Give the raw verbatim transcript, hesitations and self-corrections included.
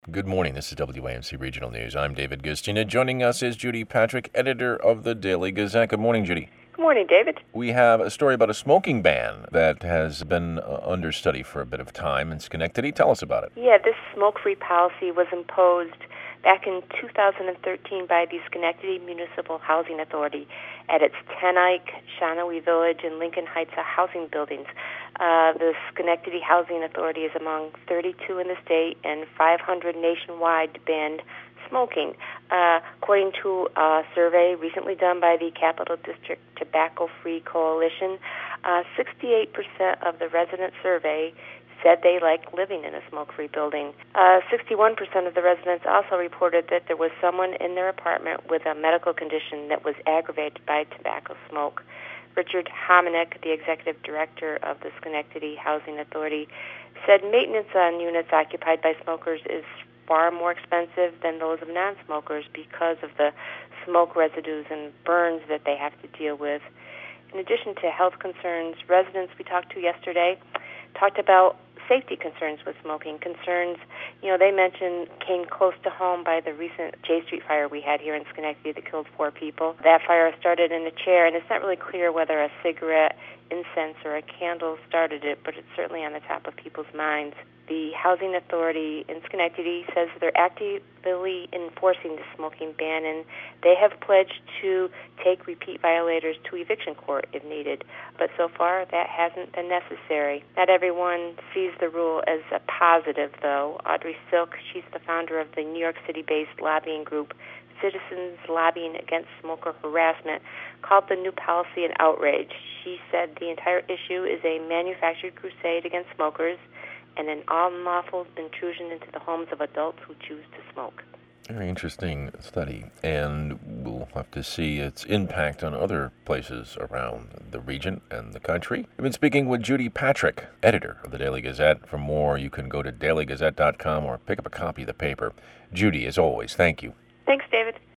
Good morning. This is W A M C Regional News. I'm David Gustina. Joining us is Judy Patrick, editor of the Daily Gazette. Good morning, Judy. Good morning, David. We have a story about a smoking ban that has been uh, under study for a bit of time in Schenectady. Tell us about it. Yeah, this smoke-free policy was imposed back in two thousand thirteen by the Schenectady Municipal Housing Authority at its Tenike, Shawnee Village, and Lincoln Heights housing buildings. Uh, the Schenectady Housing Authority is among thirty-two in the state and five hundred nationwide to ban smoking. Uh, according to a survey recently done by the Capital District Tobacco Free Coalition, uh, sixty-eight percent of the residents surveyed said they like living in a smoke-free building. Uh, sixty-one percent of the residents also reported that there was someone in their apartment with a medical condition that was aggravated by tobacco smoke. Richard Hominick, the executive director of the Schenectady Housing Authority, said maintenance on units occupied by smokers is far more expensive than those of non-smokers because of the smoke residues and burns that they have to deal with. In addition to health concerns, residents we talked to yesterday talked about safety concerns with smoking. Concerns, you know, they mentioned came close to home by the recent J Street fire we had here in Schenectady that killed four people. That fire started in a chair, and it's not really clear whether a cigarette, incense, or a candle started it, but it's certainly on the top of people's minds. The Housing Authority in Schenectady says they're actively enforcing the smoking ban, and they have pledged to take repeat violators to eviction court if needed. But so far, that hasn't been necessary. Not everyone sees the rule as a positive, though. Audrey Silk, she's the founder of the New York City-based lobbying group Citizens Lobbying Against Smoker Harassment, called the new policy an outrage. She said the entire issue is a manufactured crusade against smokers and an unlawful intrusion into the homes of adults who choose to smoke. Very interesting study, and we'll have to see its impact on other places around the region and the country. I've been speaking with Judy Patrick, editor of the Daily Gazette. For more, you can go to daily gazette dot com or pick up a copy of the paper. Judy, as always, thank you. Thanks, David.